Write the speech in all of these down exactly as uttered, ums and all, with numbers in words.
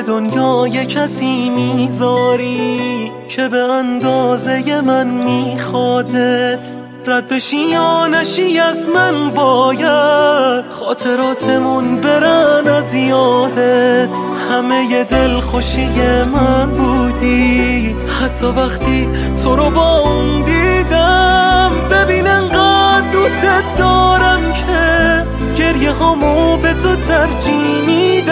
دنیای کسی میذاری که به اندازه من میخوادت، رد بشی یا نشی از من باید خاطراتمون برن از یادت. همه ی دل خوشی من بودی، حتی وقتی تو رو با اون دیدم. ببین انقدر دوست دارم که گریه هامو به تو ترجیح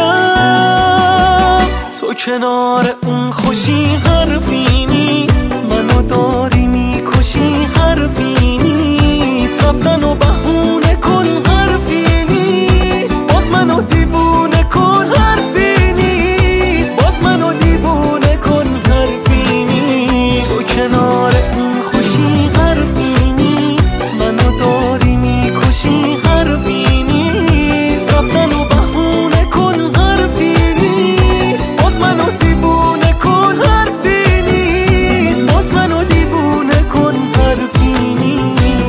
میدم. تو کنار اون خوشی حرفی نیست، منو داری میکشی حرفی نیست. رفتن و بهونه کن حرفی نیست، باز منو دیوونه کن حرفی نیست، باز منو دیوونه کن حرفی نیست. تو کنار اون خوشی حرفی نیست، منو داری میکشی حرفی نیست. رفتن و بهونه کن حرفی نیست، باز منو دیوونه کن حرفی نیست، باز منو دیوونه کن حرفی نیست.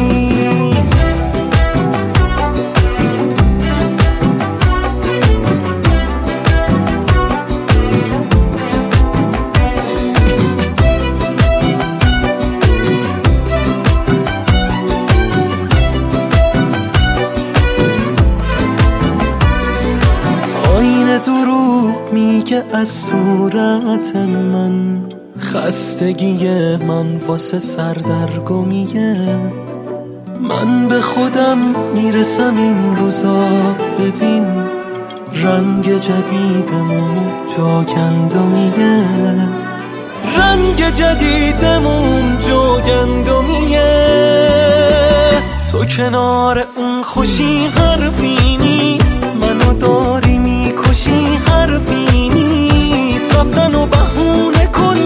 آینه دروغ میگه از صورت من، خستگی من واسه سردرگمیه. من به خودم میرسم این روزا، ببین رنگ جدیدمون جاگندمیه، رنگ جدیدمون جاگندمیه. تو کنار اون خوشی حرفی نیست، منو داری میکشی حرفی نیست. رفتن و بهونه کن